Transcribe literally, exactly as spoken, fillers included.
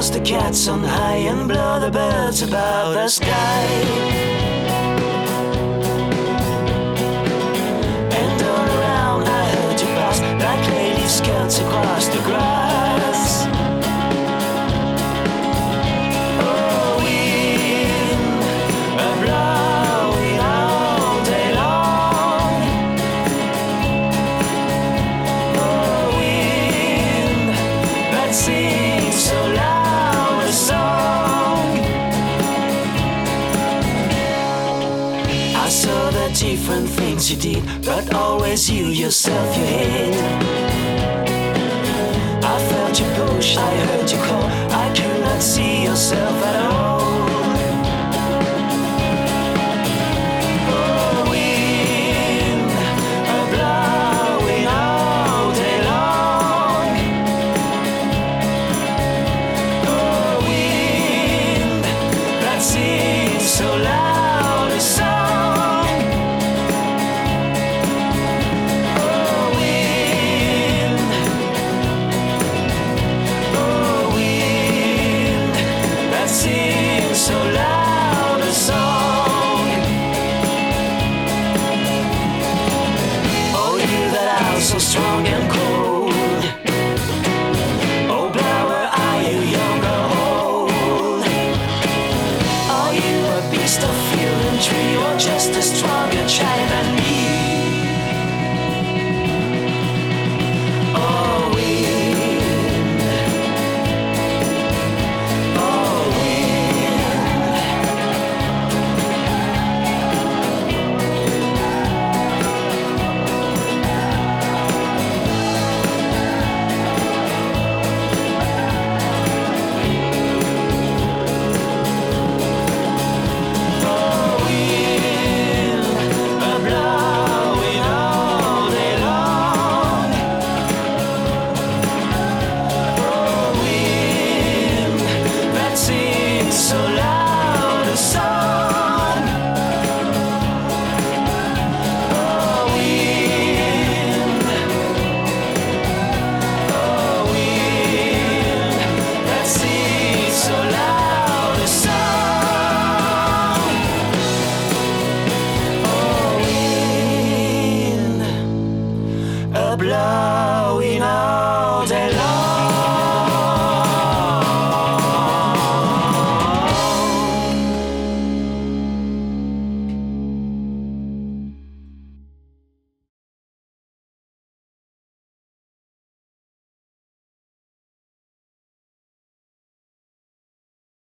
toss the cats on high and blow the birds above the sky. And all around I heard you pass like lady skirts across the grass. Oh, wind, a blowing all day long. Oh, wind, that sings so loud a song. I saw the different things you did, but always you yourself you hid. I felt you push, I heard you call, I could not see yourself at all. Oh, wind, a blowing all day long. Oh, wind, that sings so loud a song. Oh, wind, oh, wind, that sings so loud a song. Oh, you that are so strong and cold. Oh, blower, are you young or old? Are you a beast of field and tree, or just a stronger child than me?